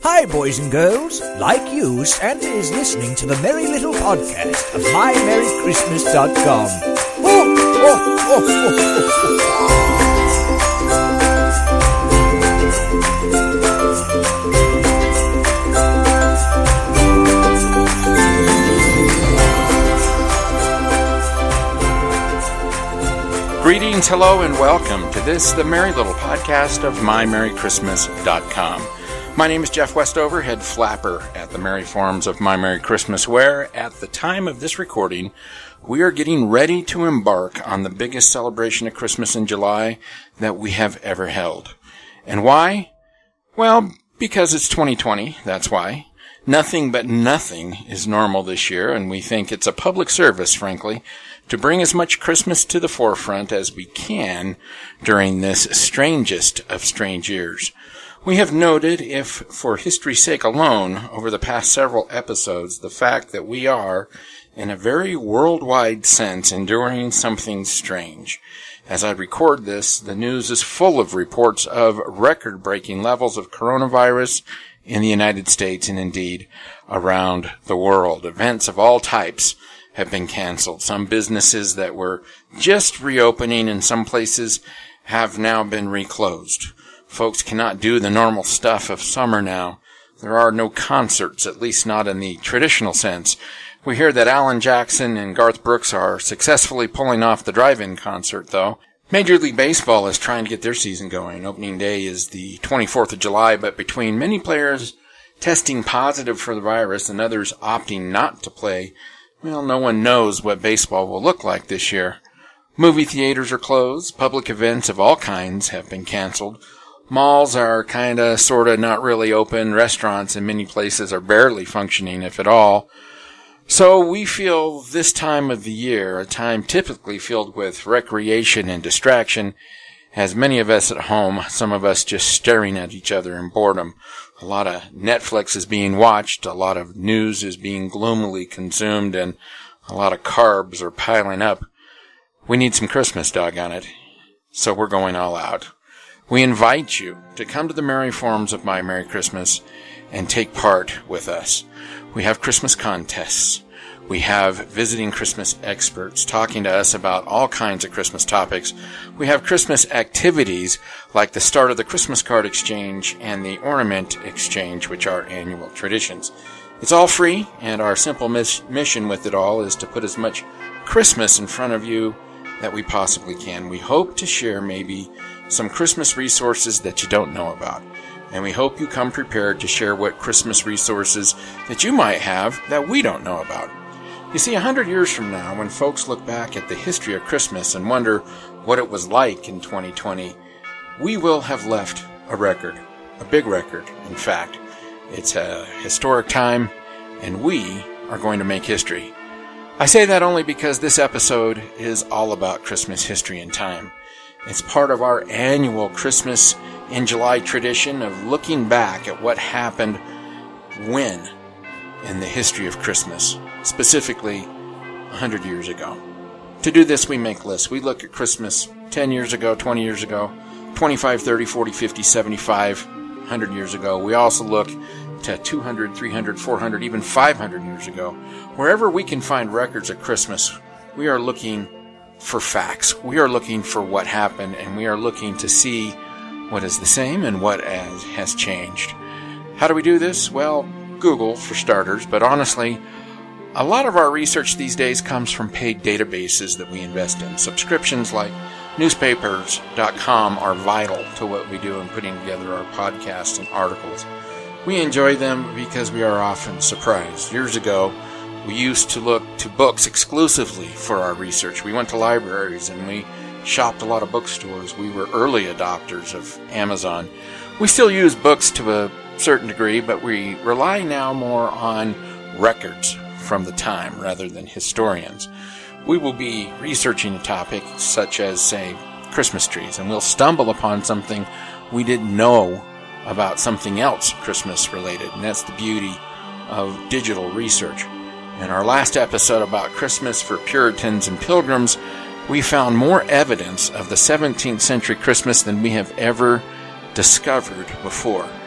Hi, boys and girls. Like you, Santa is listening to the merry little podcast of MyMerryChristmas.com. Greetings, hello, and welcome to this, the merry little podcast of MyMerryChristmas.com. My name is Jeff Westover, head flapper at the Merry Forums of My Merry Christmas, where, at the time of this recording, we are getting ready to embark on the biggest celebration of Christmas in July that we have ever held. And why? Well, because it's 2020, that's why. Nothing but nothing is normal this year, and we think it's a public service, frankly, to bring as much Christmas to the forefront as we can during this strangest of strange years. We have noted, if for history's sake alone, over the past several episodes, the fact that we are, in a very worldwide sense, enduring something strange. As I record this, the news is full of reports of record-breaking levels of coronavirus in the United States and indeed around the world. Events of all types have been canceled. Some businesses that were just reopening in some places have now been reclosed. Folks cannot do the normal stuff of summer now. There are no concerts, at least not in the traditional sense. We hear that Alan Jackson and Garth Brooks are successfully pulling off the drive-in concert, though. Major League Baseball is trying to get their season going. Opening day is the 24th of July, but between many players testing positive for the virus and others opting not to play, well, no one knows what baseball will look like this year. Movie theaters are closed. Public events of all kinds have been canceled. Malls are kinda, sorta, not really open. Restaurants in many places are barely functioning, if at all. So we feel this time of the year, a time typically filled with recreation and distraction, has many of us at home, some of us just staring at each other in boredom. A lot of Netflix is being watched, a lot of news is being gloomily consumed, and a lot of carbs are piling up. We need some Christmas, doggone it. So we're going all out. We invite you to come to the Merry Forums of My Merry Christmas and take part with us. We have Christmas contests. We have visiting Christmas experts talking to us about all kinds of Christmas topics. We have Christmas activities like the start of the Christmas card exchange and the ornament exchange, which are annual traditions. It's all free, and our simple mission with it all is to put as much Christmas in front of you that we possibly can. We hope to share maybe some Christmas resources that you don't know about. And we hope you come prepared to share what Christmas resources that you might have that we don't know about. You see, 100 years from now, when folks look back at the history of Christmas and wonder what it was like in 2020, we will have left a record, a big record, in fact. It's a historic time, and we are going to make history. I say that only because this episode is all about Christmas history and time. It's part of our annual Christmas in July tradition of looking back at what happened when in the history of Christmas, specifically 100 years ago. To do this, we make lists. We look at Christmas 10 years ago, 20 years ago, 25, 30, 40, 50, 75, 100 years ago. We also look to 200, 300, 400, even 500 years ago. Wherever we can find records of Christmas, we are looking for facts. We are looking for what happened, and we are looking to see what is the same and what has changed. How do we do this? Well, Google, for starters, but honestly, a lot of our research these days comes from paid databases that we invest in. Subscriptions like newspapers.com are vital to what we do in putting together our podcasts and articles. We enjoy them because we are often surprised. Years ago, we used to look to books exclusively for our research. We went to libraries and we shopped a lot of bookstores. We were early adopters of Amazon. We still use books to a certain degree, but we rely now more on records from the time rather than historians. We will be researching a topic such as, say, Christmas trees, and we'll stumble upon something we didn't know about something else Christmas related, and that's the beauty of digital research. In our last episode about Christmas for Puritans and Pilgrims, we found more evidence of the 17th century Christmas than we have ever discovered before.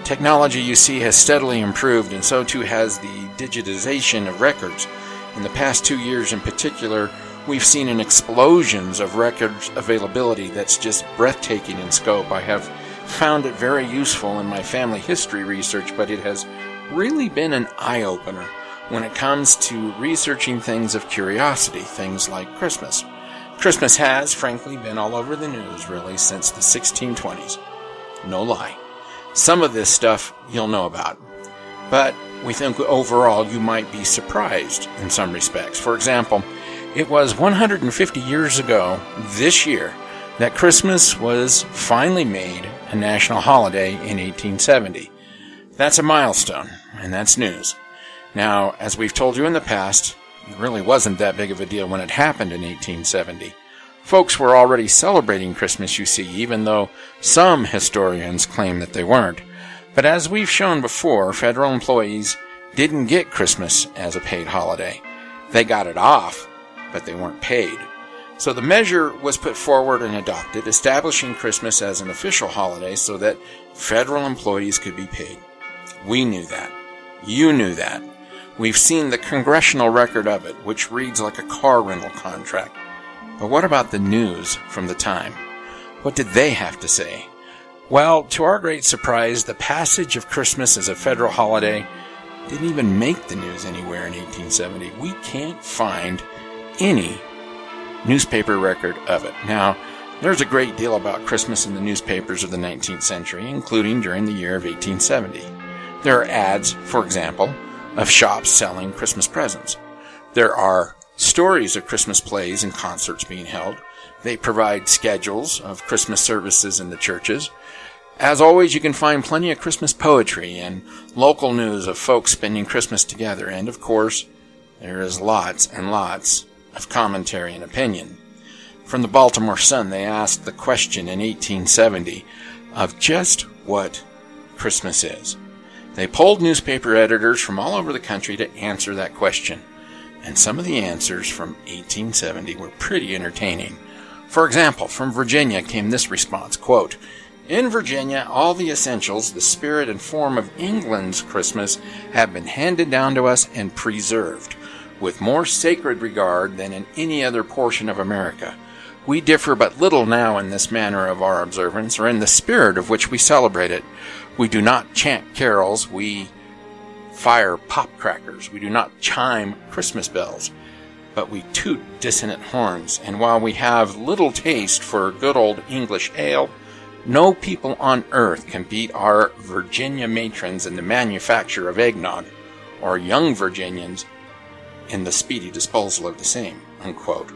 Technology, you see, has steadily improved, and so too has the digitization of records. In the past 2 years in particular, we've seen an explosion of records availability that's just breathtaking in scope. I have found it very useful in my family history research, but it has really been an eye-opener when it comes to researching things of curiosity, things like Christmas. Christmas has, frankly, been all over the news, really, since the 1620s. No lie. Some of this stuff you'll know about, but we think overall you might be surprised in some respects. For example, it was 150 years ago this year that Christmas was finally made a national holiday in 1870. That's a milestone, and that's news. Now, as we've told you in the past, it really wasn't that big of a deal when it happened in 1870. Folks were already celebrating Christmas, you see, even though some historians claim that they weren't. But as we've shown before, federal employees didn't get Christmas as a paid holiday. They got it off, but they weren't paid. So the measure was put forward and adopted, establishing Christmas as an official holiday so that federal employees could be paid. We knew that. You knew that. We've seen the congressional record of it, which reads like a car rental contract. But what about the news from the time? What did they have to say? Well, to our great surprise, the passage of Christmas as a federal holiday didn't even make the news anywhere in 1870. We can't find any newspaper record of it. Now, there's a great deal about Christmas in the newspapers of the 19th century, including during the year of 1870. There are ads, for example, of shops selling Christmas presents. There are stories of Christmas plays and concerts being held. They provide schedules of Christmas services in the churches. As always, you can find plenty of Christmas poetry and local news of folks spending Christmas together. And, of course, there is lots and lots of commentary and opinion. From the Baltimore Sun, they asked the question in 1870 of just what Christmas is. They polled newspaper editors from all over the country to answer that question. And some of the answers from 1870 were pretty entertaining. For example, from Virginia came this response, quote, "In Virginia, all the essentials, the spirit and form of England's Christmas have been handed down to us and preserved, with more sacred regard than in any other portion of America. We differ but little now in this manner of our observance, or in the spirit of which we celebrate it. We do not chant carols, we fire pop crackers, we do not chime Christmas bells, but we toot dissonant horns, and while we have little taste for good old English ale, no people on earth can beat our Virginia matrons in the manufacture of eggnog, or young Virginians in the speedy disposal of the same," unquote.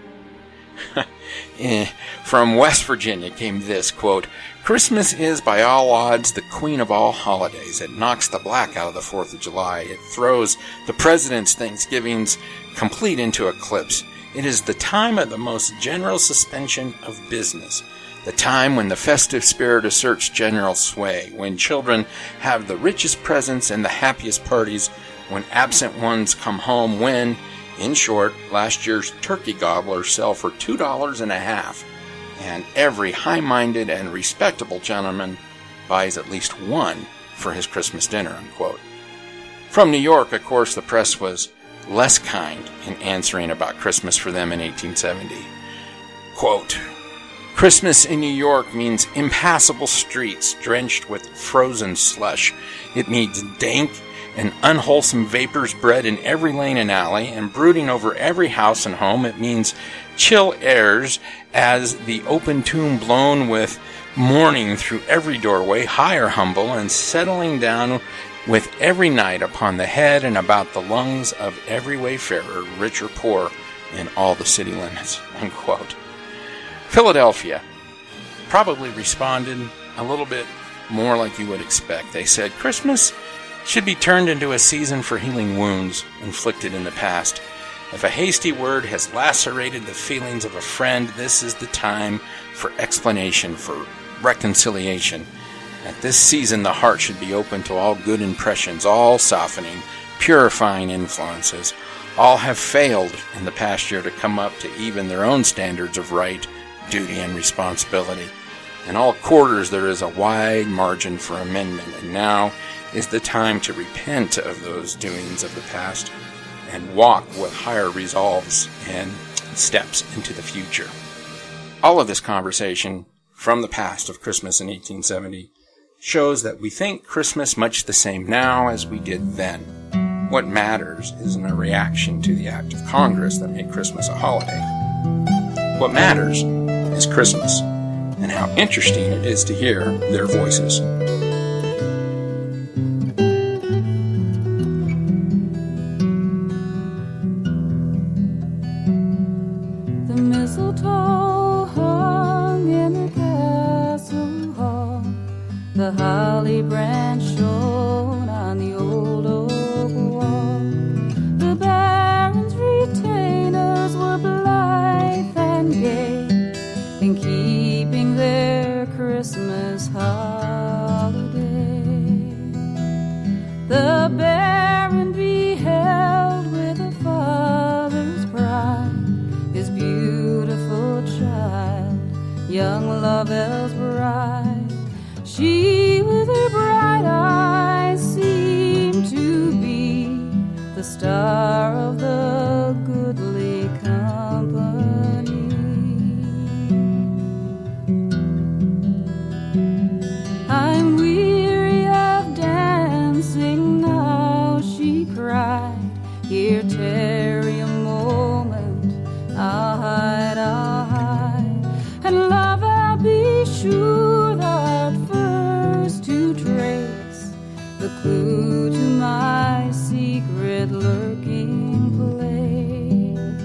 From West Virginia came this, quote, "Christmas is by all odds the queen of all holidays. It knocks the black out of the 4th of July. It throws the president's Thanksgivings complete into eclipse. It is the time of the most general suspension of business, the time when the festive spirit asserts general sway, when children have the richest presents and the happiest parties, when absent ones come home, when, in short, last year's turkey gobblers sell for $2.50, and every high-minded and respectable gentleman buys at least one for his Christmas dinner," unquote. From New York, of course, the press was less kind in answering about Christmas for them in 1870. Quote, "Christmas in New York means impassable streets drenched with frozen slush. It means dank and unwholesome vapors bred in every lane and alley and brooding over every house and home. It means chill airs as the open tomb blown with mourning through every doorway, high or humble, and settling down with every night upon the head and about the lungs of every wayfarer, rich or poor, in all the city limits," unquote. Philadelphia probably responded a little bit more like you would expect. They said, "Christmas should be turned into a season for healing wounds inflicted in the past. If a hasty word has lacerated the feelings of a friend, this is the time for explanation, for reconciliation. At this season, the heart should be open to all good impressions, all softening, purifying influences. All have failed in the past year to come up to even their own standards of right, duty, and responsibility. In all quarters there is a wide margin for amendment, and now is the time to repent of those doings of the past and walk with higher resolves and steps into the future. All of this conversation from the past of Christmas in 1870 shows that we think Christmas much the same now as we did then. What matters isn't a reaction to the act of Congress that made Christmas a holiday. What matters is Christmas, and how interesting it is to hear their voices. The mistletoe hung in the castle hall, the holly branch shone on the old oak wall. The baron's retainers were blithe and gay in keeping their Christmas holiday. The baron beheld with a father's pride his beautiful child, young Lovell's bride. She with her bright eyes seemed to be the star of the goodly company. I'm weary of dancing now, she cried. Here tarry a moment, I'll hide, and love, I'll be sure that first to trace the clue to my secret lurking place.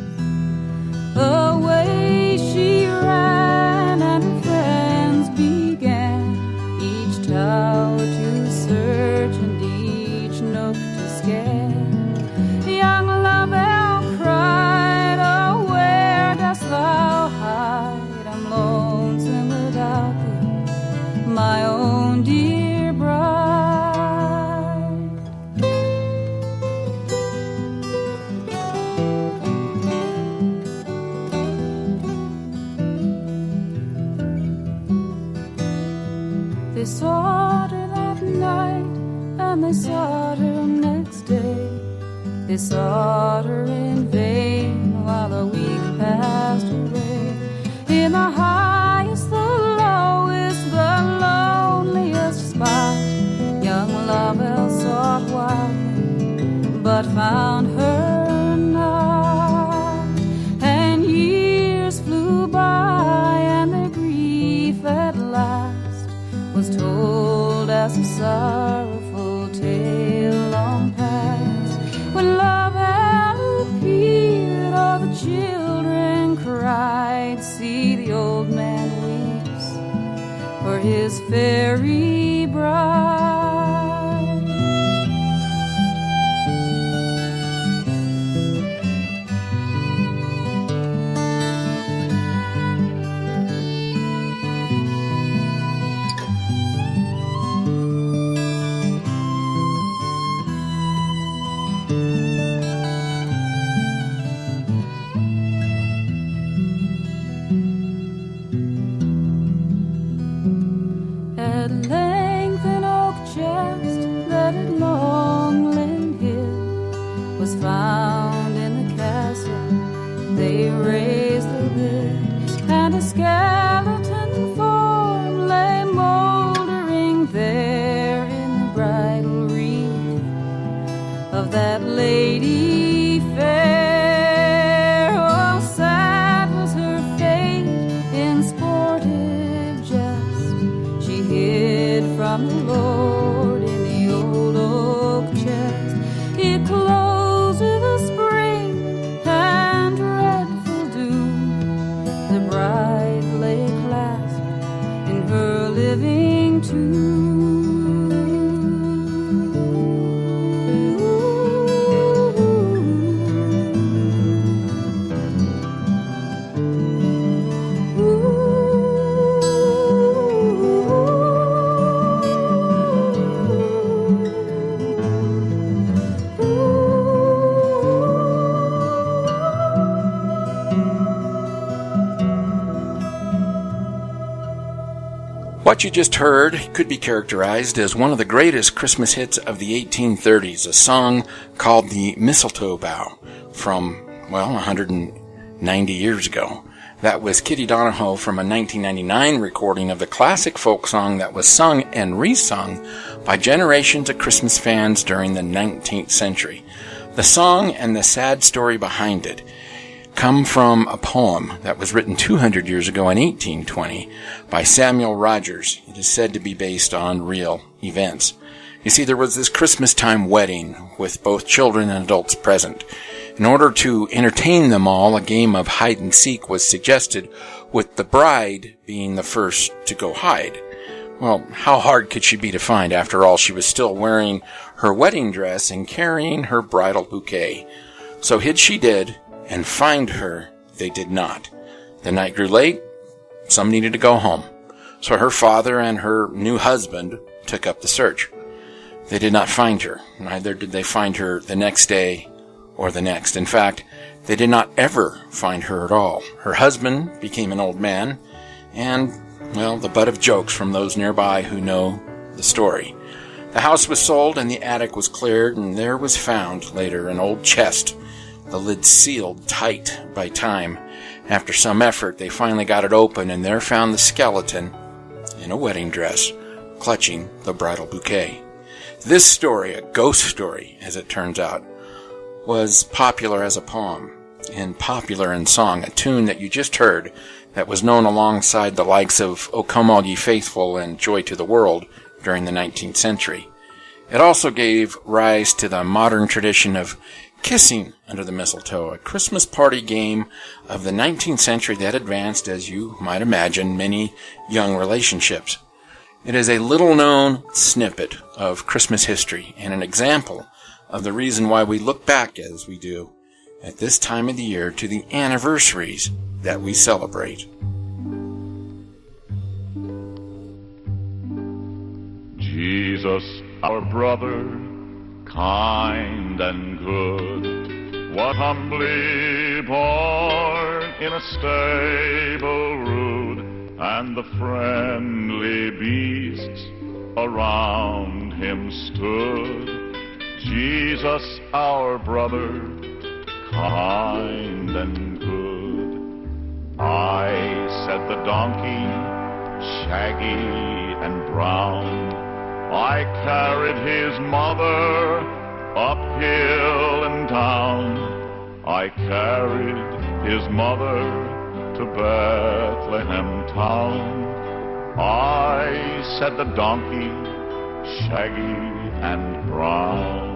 Away she ran, and her friends began each tower to search and each nook to scan. Young Lovell cried, oh, where dost thou hide? I'm lonesome without thee, my own dear bride. They sought her that night, and they sought her next day. They sought her in vain while a week passed away. In the highest, the lowest, the loneliest spot, young Lovell sought wildly, but found her not. And years flew by, and their grief at last was told as a sorrowful tale long past. When Lovell appeared, all the children cried. See, the old man weeps for his fairy bride. At length an oak chest that had long lain hid was found in the castle. They raised the lid, and a skeleton form lay moldering there in the bridal wreath of that lady fair. Oh, sad was her fate in sportive jest. She hid from the Lord in the old oak chest. It closed with a spring and dreadful doom. The bride lay clasped in her living tomb. What you just heard could be characterized as one of the greatest Christmas hits of the 1830s, a song called The Mistletoe Bough from, 190 years ago. That was Kitty Donahoe from a 1999 recording of the classic folk song that was sung and resung by generations of Christmas fans during the 19th century. The song and the sad story behind it come from a poem that was written 200 years ago in 1820 by Samuel Rogers. It is said to be based on real events. You see, there was this Christmas time wedding with both children and adults present. In order to entertain them all, a game of hide and seek was suggested, with the bride being the first to go hide. Well, how hard could she be to find? After all, she was still wearing her wedding dress and carrying her bridal bouquet. So hid she did, and find her they did not. The night grew late. Some needed to go home. So her father and her new husband took up the search. They did not find her. Neither did they find her the next day or the next. In fact, they did not ever find her at all. Her husband became an old man and, the butt of jokes from those nearby who know the story. The house was sold and the attic was cleared, and there was found later an old chest, the lid sealed tight by time. After some effort, they finally got it open, and there found the skeleton in a wedding dress, clutching the bridal bouquet. This story, a ghost story, as it turns out, was popular as a poem and popular in song, a tune that you just heard that was known alongside the likes of O Come All Ye Faithful and Joy to the World during the 19th century. It also gave rise to the modern tradition of kissing under the mistletoe, a Christmas party game of the 19th century that advanced, as you might imagine, many young relationships. It is a little-known snippet of Christmas history and an example of the reason why we look back as we do at this time of the year to the anniversaries that we celebrate. Jesus, our brother, kind and good, was humbly born in a stable rude, and the friendly beasts around him stood. Jesus, our brother, kind and good. I said the donkey, shaggy and brown, I carried his mother up hill and down. I carried his mother to Bethlehem town. I said the donkey, shaggy and brown.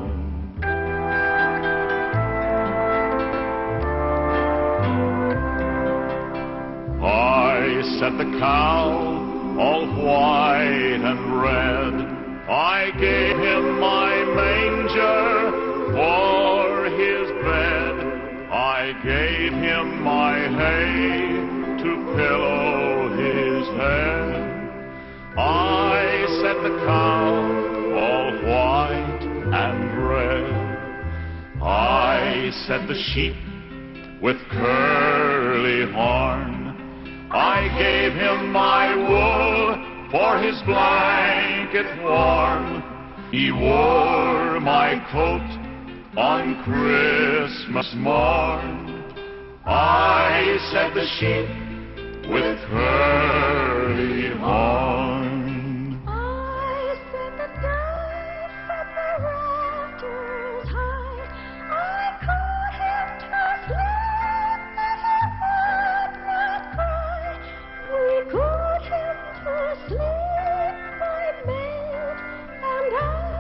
I said the cow, all white and red, I gave him my manger for his bed. I gave him my hay to pillow his head. I said the cow, all white and red. I said the sheep with curly horn, I gave him my wool for his blanket warm. He wore my coat on Christmas morn. I said the sheep with curly horn. I said the dice at the rafters high, I caught him to sleep that he would not cry. We caught him to sleep, my maid and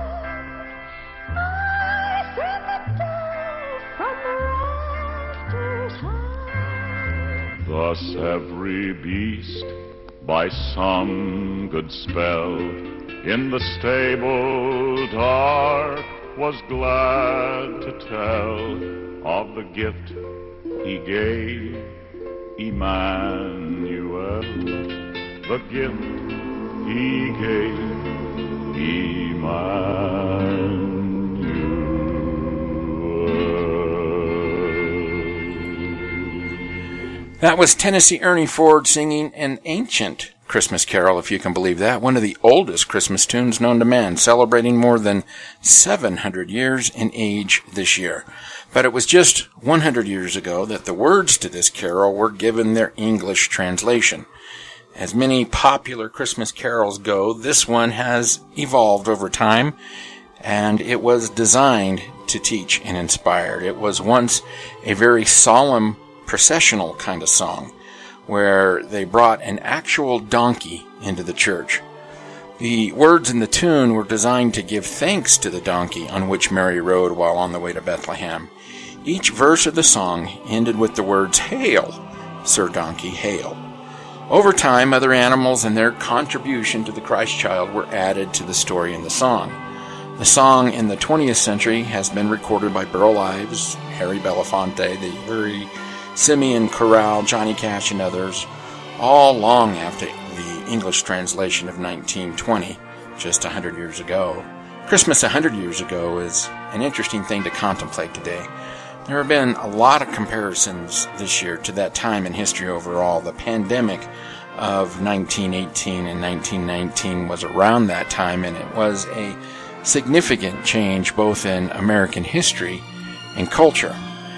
I said the dice from the rafters high. Thus every beast by some good spell in the stable dark was glad to tell of the gift he gave Emmanuel, the gift he gave Emmanuel. That was Tennessee Ernie Ford singing an ancient Christmas carol, if you can believe that, one of the oldest Christmas tunes known to man, celebrating more than 700 years in age this year. But it was just 100 years ago that the words to this carol were given their English translation. As many popular Christmas carols go, this one has evolved over time, and it was designed to teach and inspire. It was once a very solemn processional kind of song, where they brought an actual donkey into the church. The words in the tune were designed to give thanks to the donkey on which Mary rode while on the way to Bethlehem. Each verse of the song ended with the words, "Hail, Sir Donkey, hail." Over time, other animals and their contribution to the Christ child were added to the story in the song. The song in the 20th century has been recorded by Burl Ives, Harry Belafonte, the very Simeon Corral, Johnny Cash, and others, all long after the English translation of 1920, just 100 years ago. Christmas 100 years ago is an interesting thing to contemplate today. There have been a lot of comparisons this year to that time in history overall. The pandemic of 1918 and 1919 was around that time, and it was a significant change both in American history and culture.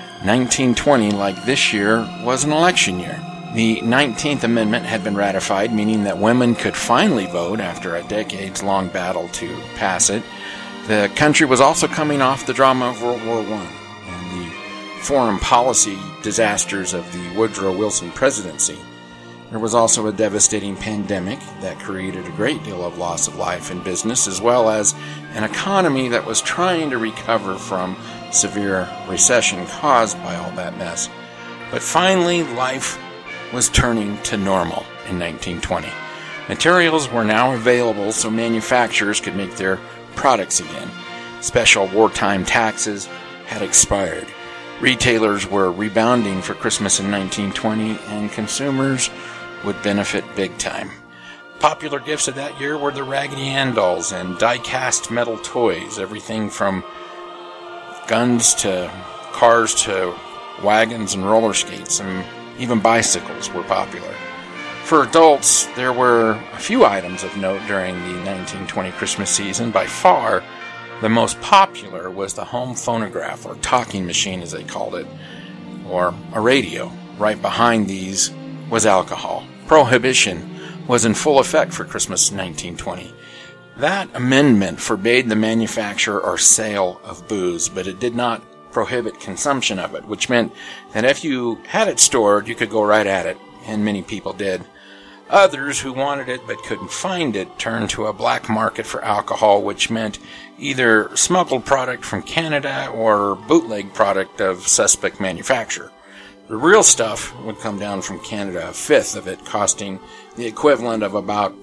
1920, like this year, was an election year. The 19th Amendment had been ratified, meaning that women could finally vote after a decades-long battle to pass it. The country was also coming off the drama of World War I and the foreign policy disasters of the Woodrow Wilson presidency. There was also a devastating pandemic that created a great deal of loss of life and business, as well as an economy that was trying to recover from severe recession caused by all that mess. But finally, life was turning to normal in 1920. Materials were now available so manufacturers could make their products again. Special wartime taxes had expired. Retailers were rebounding for Christmas in 1920, and consumers would benefit big time. Popular gifts of that year were the Raggedy Ann dolls and die-cast metal toys, everything from guns to cars to wagons and roller skates, and even bicycles were popular. For adults, there were a few items of note during the 1920 Christmas season. By far, the most popular was the home phonograph, or talking machine as they called it, or a radio. Right behind these was alcohol. Prohibition was in full effect for Christmas 1920. That amendment forbade the manufacture or sale of booze, but it did not prohibit consumption of it, which meant that if you had it stored, you could go right at it, and many people did. Others who wanted it but couldn't find it turned to a black market for alcohol, which meant either smuggled product from Canada or bootleg product of suspect manufacture. The real stuff would come down from Canada, a fifth of it costing the equivalent of about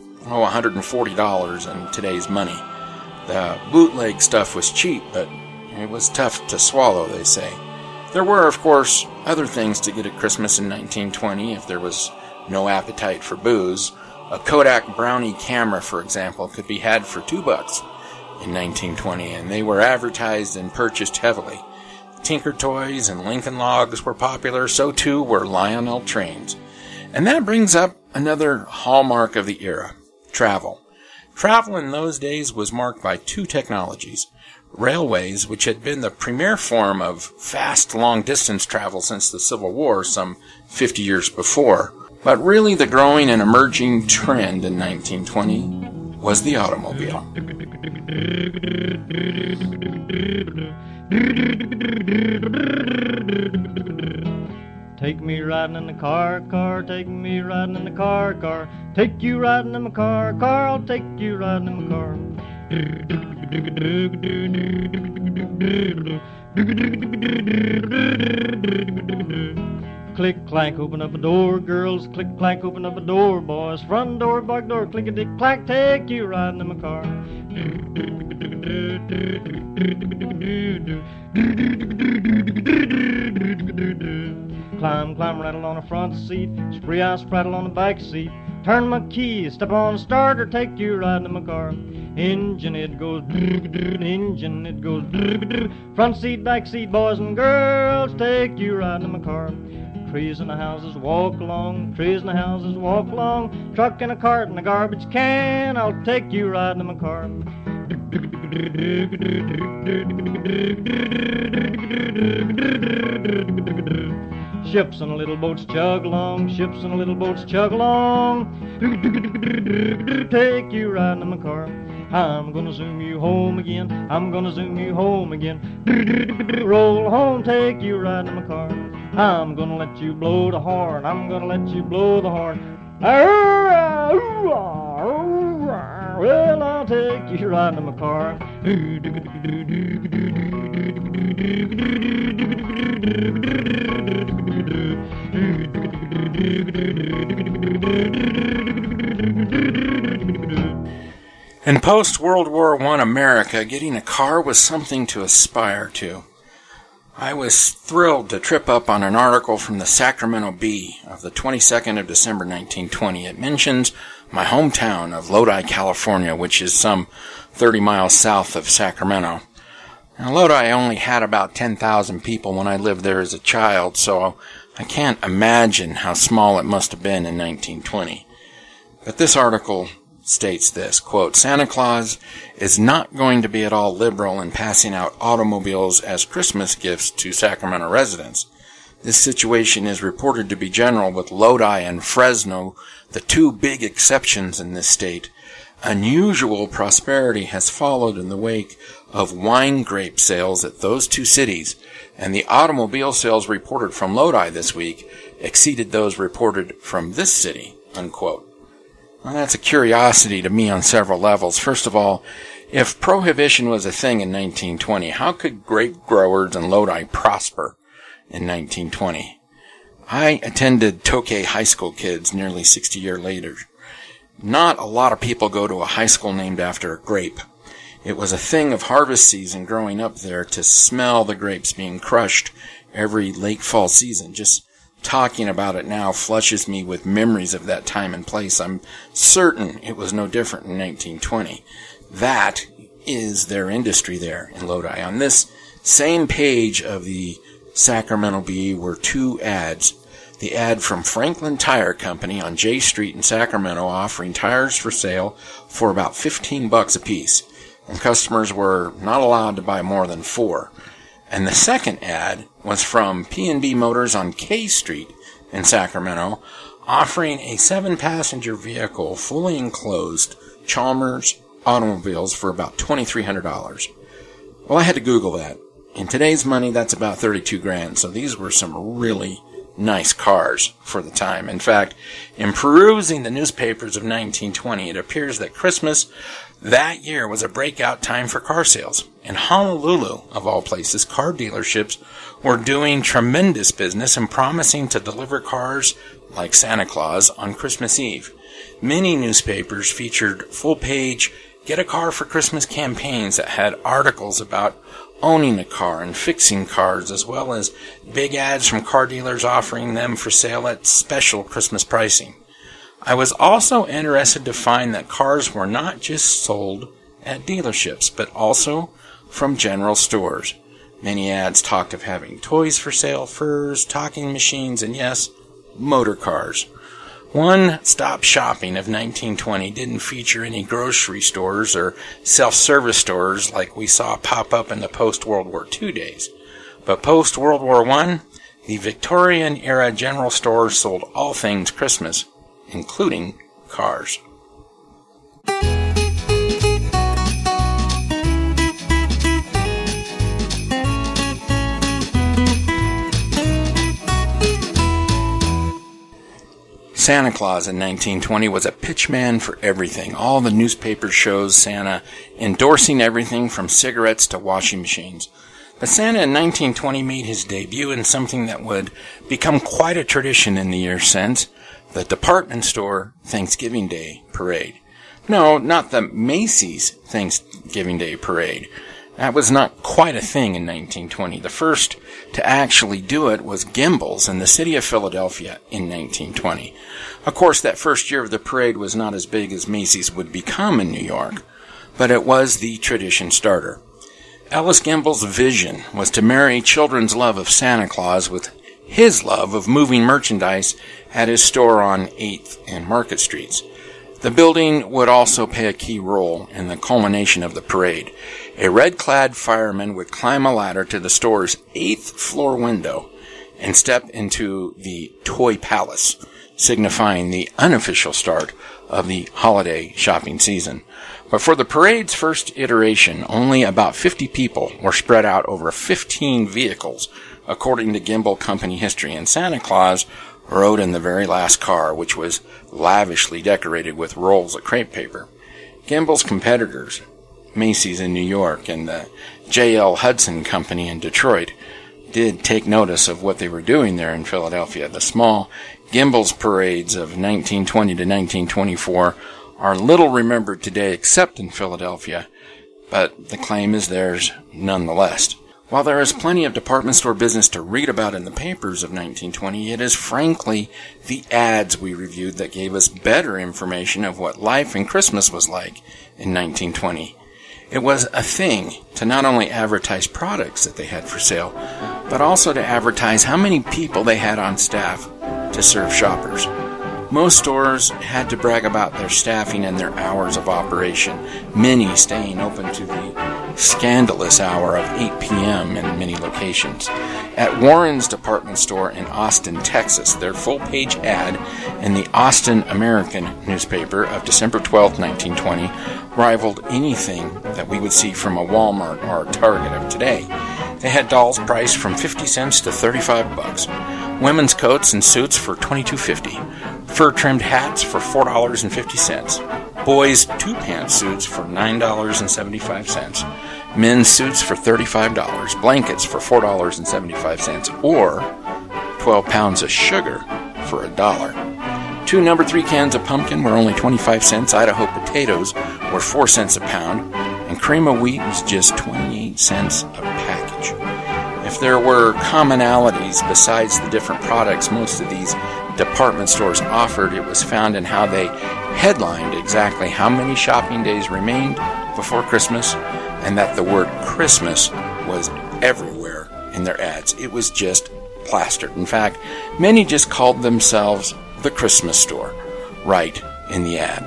$140 in today's money. The bootleg stuff was cheap, but it was tough to swallow, they say. There were, of course, other things to get at Christmas in 1920 if there was no appetite for booze. A Kodak Brownie camera, for example, could be had for $2 in 1920, and they were advertised and purchased heavily. Tinker Toys and Lincoln Logs were popular, so too were Lionel trains. And that brings up another hallmark of the era, travel. Travel in those days was marked by two technologies. Railways, which had been the premier form of fast, long-distance travel since the Civil War some 50 years before. But really the growing and emerging trend in 1920 was the automobile. Take me riding in the car, take me riding in the car, take you riding in my car, I'll take you riding in my car. Click clank, open up a door, girls. Click clank, open up a door, boys. Front door, back door, clickety clack, take you riding in my car. Climb, rattle on the front seat. Spree, I spraddle on the back seat. Turn my key, step on the starter, take you riding in my car. Engine, it goes engine, it goes front seat, back seat, boys and girls, take you riding in my car. trees and the houses walk along, trees and the houses walk along, truck and a cart and a garbage can, I'll take you riding in my car. Ships and little boats chug along, ships and little boats chug along, take you riding in my car. I'm gonna zoom you home again, I'm gonna zoom you home again. Roll home, take you riding in my car. I'm gonna let you blow the horn, I'm gonna let you blow the horn. Well, I'll take you riding in my car. In post-World War I America, getting a car was something to aspire to. I was thrilled to trip up on an article from the Sacramento Bee of the 22nd of December 1920. It mentions my hometown of Lodi, California, which is some 30 miles south of Sacramento. Now, Lodi only had about 10,000 people when I lived there as a child, so I can't imagine how small it must have been in 1920. But this article states this, quote, Santa Claus is not going to be at all liberal in passing out automobiles as Christmas gifts to Sacramento residents. This situation is reported to be general with Lodi and Fresno, the two big exceptions in this state. Unusual prosperity has followed in the wake of wine grape sales at those two cities, and the automobile sales reported from Lodi this week exceeded those reported from this city, unquote. Well, that's a curiosity to me on several levels. First of all, if prohibition was a thing in 1920, how could grape growers in Lodi prosper in 1920? I attended Tokay High School Kids nearly 60 years later. Not a lot of people go to a high school named after a grape. It was a thing of harvest season growing up there to smell the grapes being crushed every late fall season. Just talking about it now flushes me with memories of that time and place. I'm certain it was no different in 1920. That is their industry there in Lodi. On this same page of the Sacramento Bee were two ads. The ad from Franklin Tire Company on J Street in Sacramento offering tires for sale for about $15 a piece, and customers were not allowed to buy more than 4. And the second ad was from P&B Motors on K Street in Sacramento, offering a 7-passenger vehicle, fully enclosed Chalmers automobiles for about $2,300. Well, I had to Google that. In today's money, that's about $32,000. So these were some really nice cars for the time. In fact, in perusing the newspapers of 1920, it appears that Christmas that year was a breakout time for car sales. In Honolulu, of all places, car dealerships were doing tremendous business and promising to deliver cars like Santa Claus on Christmas Eve. Many newspapers featured full-page Get a Car for Christmas campaigns that had articles about owning a car and fixing cars, as well as big ads from car dealers offering them for sale at special Christmas pricing. I was also interested to find that cars were not just sold at dealerships, but also from general stores. Many ads talked of having toys for sale, furs, talking machines, and yes, motor cars. One-stop shopping of 1920 didn't feature any grocery stores or self-service stores like we saw pop up in the post-World War II days. But post-World War I, the Victorian-era general stores sold all things Christmas, including cars. Santa Claus in 1920 was a pitchman for everything. All the newspaper shows Santa endorsing everything from cigarettes to washing machines. But Santa in 1920 made his debut in something that would become quite a tradition in the years since, the department store Thanksgiving Day Parade. No, not the Macy's Thanksgiving Day Parade. That was not quite a thing in 1920. The first to actually do it was Gimbel's in the city of Philadelphia in 1920. Of course, that first year of the parade was not as big as Macy's would become in New York, but it was the tradition starter. Ellis Gimbel's vision was to marry children's love of Santa Claus with his love of moving merchandise at his store on 8th and Market Streets. The building would also play a key role in the culmination of the parade. A red-clad fireman would climb a ladder to the store's 8th floor window and step into the Toy Palace, signifying the unofficial start of the holiday shopping season. But for the parade's first iteration, only about 50 people were spread out over 15 vehicles, according to Gimbel Company history, and Santa Claus rode in the very last car, which was lavishly decorated with rolls of crepe paper. Gimbel's competitors, Macy's in New York and the J.L. Hudson Company in Detroit, did take notice of what they were doing there in Philadelphia. The small Gimbel's parades of 1920 to 1924 are little remembered today except in Philadelphia, but the claim is theirs nonetheless. While there is plenty of department store business to read about in the papers of 1920, it is frankly the ads we reviewed that gave us better information of what life and Christmas was like in 1920. It was a thing to not only advertise products that they had for sale, but also to advertise how many people they had on staff to serve shoppers. Most stores had to brag about their staffing and their hours of operation, many staying open to the scandalous hour of 8 p.m. in many locations. At Warren's department store in Austin, Texas, their full-page ad in the Austin American newspaper of December 12, 1920, rivaled anything that we would see from a Walmart or a Target of today. They had dolls priced from 50 cents to $35, women's coats and suits for $22.50, fur-trimmed hats for $4.50, boys' two-pant suits for $9.75, men's suits for $35, blankets for $4.75, or 12 pounds of sugar for $1. 2 number 3 cans of pumpkin were only 25 cents, Idaho potatoes were 4 cents a pound, and cream of wheat was just 28 cents a package. If there were commonalities besides the different products most of these department stores offered, it was found in how they headlined exactly how many shopping days remained before Christmas, and that the word Christmas was everywhere in their ads. It was just plastered. In fact, many just called themselves the Christmas store right in the ad.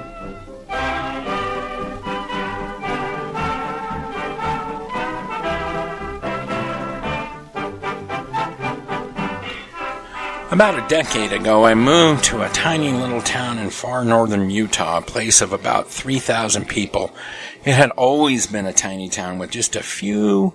About a decade ago, I moved to a tiny little town in far northern Utah, a place of about 3,000 people. It had always been a tiny town with just a few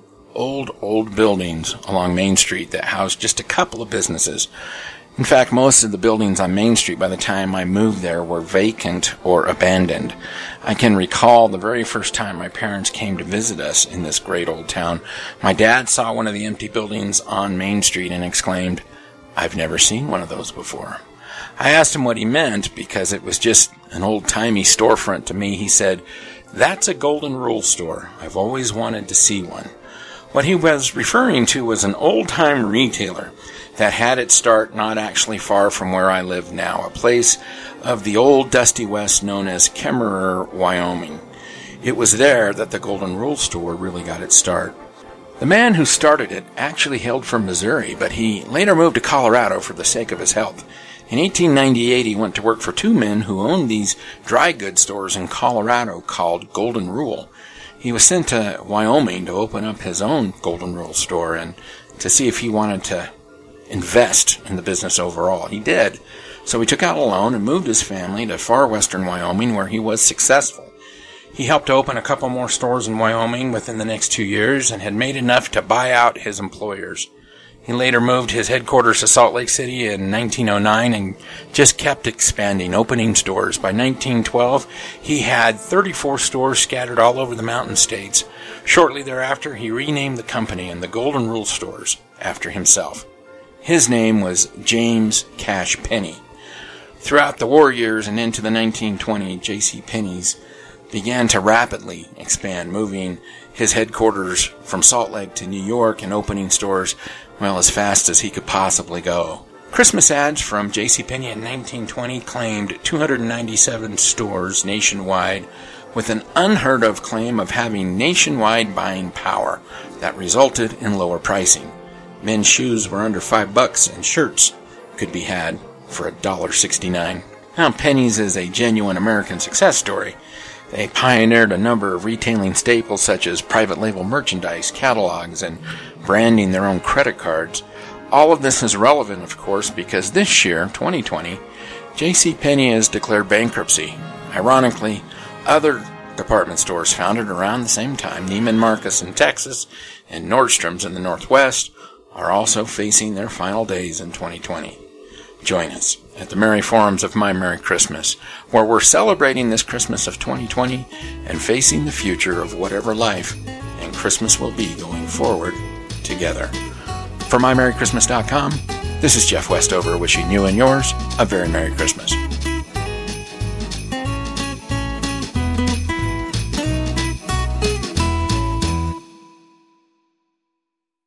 old buildings along Main Street that housed just a couple of businesses. In fact, most of the buildings on Main Street by the time I moved there were vacant or abandoned. I can recall the very first time my parents came to visit us in this great old town. My dad saw one of the empty buildings on Main Street and exclaimed, "I've never seen one of those before." I asked him what he meant because it was just an old-timey storefront to me. He said, "That's a Golden Rule store. I've always wanted to see one." What he was referring to was an old-time retailer that had its start not actually far from where I live now, a place of the old dusty west known as Kemmerer, Wyoming. It was there that the Golden Rule store really got its start. The man who started it actually hailed from Missouri, but he later moved to Colorado for the sake of his health. In 1898, he went to work for 2 men who owned these dry goods stores in Colorado called Golden Rule. He was sent to Wyoming to open up his own Golden Rule store and to see if he wanted to invest in the business overall. He did. So he took out a loan and moved his family to far western Wyoming, where he was successful. He helped open a couple more stores in Wyoming within the next 2 years and had made enough to buy out his employers. He later moved his headquarters to Salt Lake City in 1909 and just kept expanding, opening stores. By 1912, he had 34 stores scattered all over the Mountain States. Shortly thereafter, he renamed the company and the Golden Rule stores after himself. His name was James Cash Penney. Throughout the war years and into the 1920s, J.C. Penney's began to rapidly expand, moving his headquarters from Salt Lake to New York and opening stores, well, as fast as he could possibly go. Christmas ads from JCPenney in 1920 claimed 297 stores nationwide, with an unheard of claim of having nationwide buying power that resulted in lower pricing. Men's shoes were under $5 and shirts could be had for $1.69. Now, Penny's is a genuine American success story. They pioneered a number of retailing staples such as private label merchandise, catalogs, and branding their own credit cards. All of this is relevant, of course, because this year, 2020, JCPenney has declared bankruptcy. Ironically, other department stores founded around the same time, Neiman Marcus in Texas and Nordstrom's in the Northwest, are also facing their final days in 2020. Join us at the Merry Forums of My Merry Christmas, where we're celebrating this Christmas of 2020 and facing the future of whatever life and Christmas will be going forward together. For MyMerryChristmas.com, this is Jeff Westover wishing you and yours a very Merry Christmas.